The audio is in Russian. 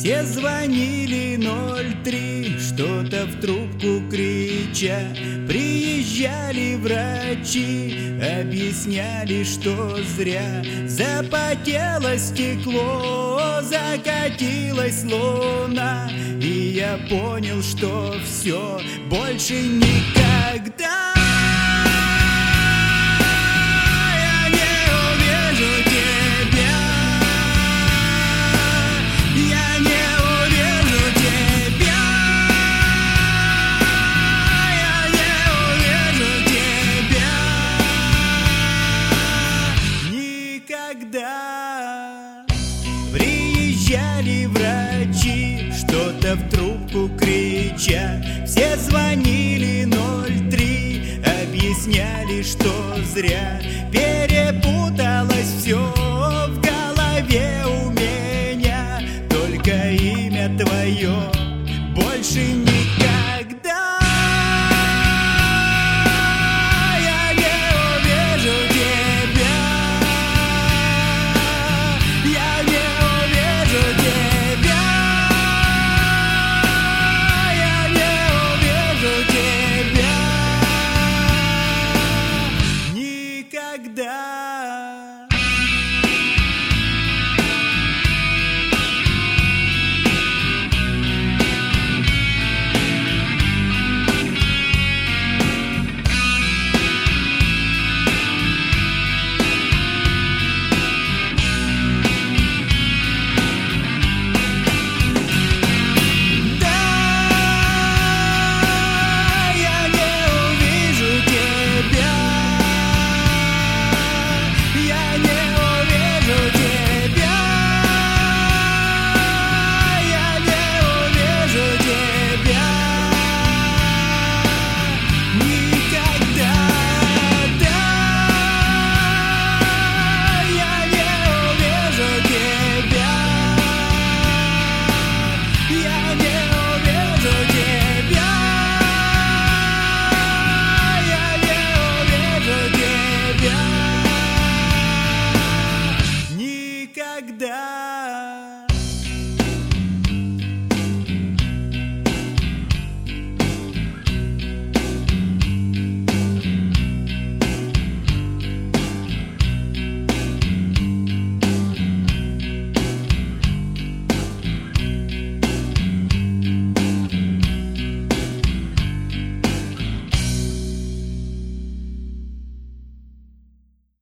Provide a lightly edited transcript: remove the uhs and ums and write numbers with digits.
Все звонили 03, что-то в трубку крича. Приезжали врачи, объясняли, что зря. Запотело стекло, закатилась луна, и я понял, что все, больше никогда я не увижу тебя. Я не увижу тебя. Я не увижу тебя никогда. Приезжали врачи, что-то в трубку крича. Все звонили 03, объясняли, что зря. Перепуталось все в голове у меня, только имя твое больше не